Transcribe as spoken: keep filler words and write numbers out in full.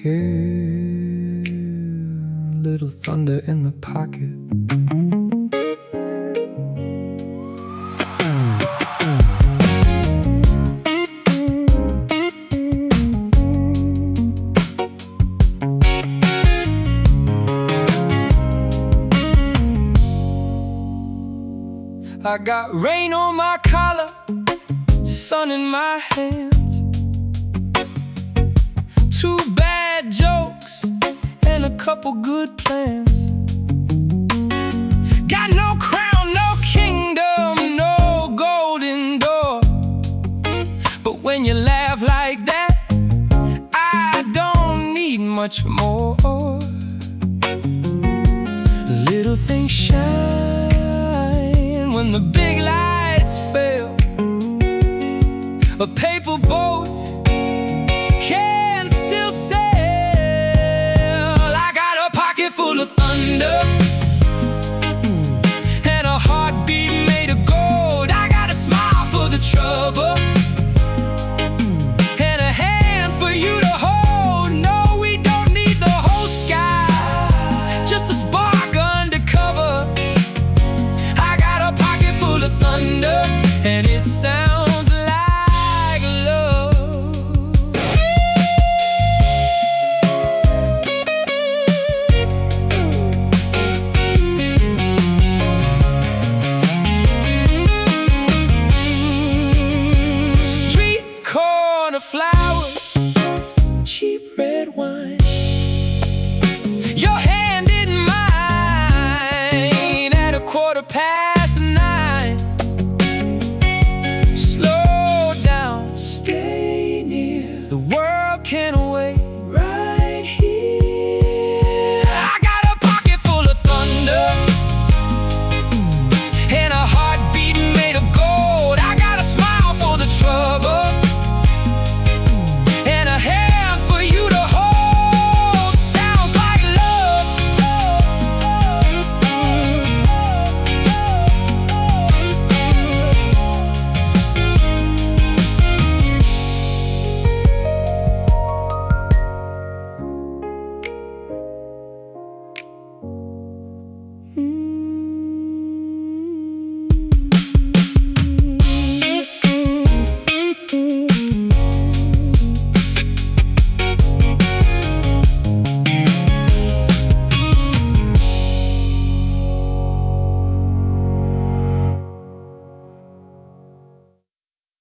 Yeah, little thunder in the pocket. I got rain on my collar, sun in my hands, two bad jokes and a couple good plans. Got no crown, no kingdom, no golden door, but when you laugh like that, I don't need much more. Little things shine when the big lights fail. A paper boat can still sail. I got a pocket full of thunder and a heartbeat made of gold. I got a smile for the trouble and a hand for you to hold. No, we don't need the whole sky, just a spark undercover. I got a pocket full of thunder and it sounds like love. Street corner flowers, cheap red wine,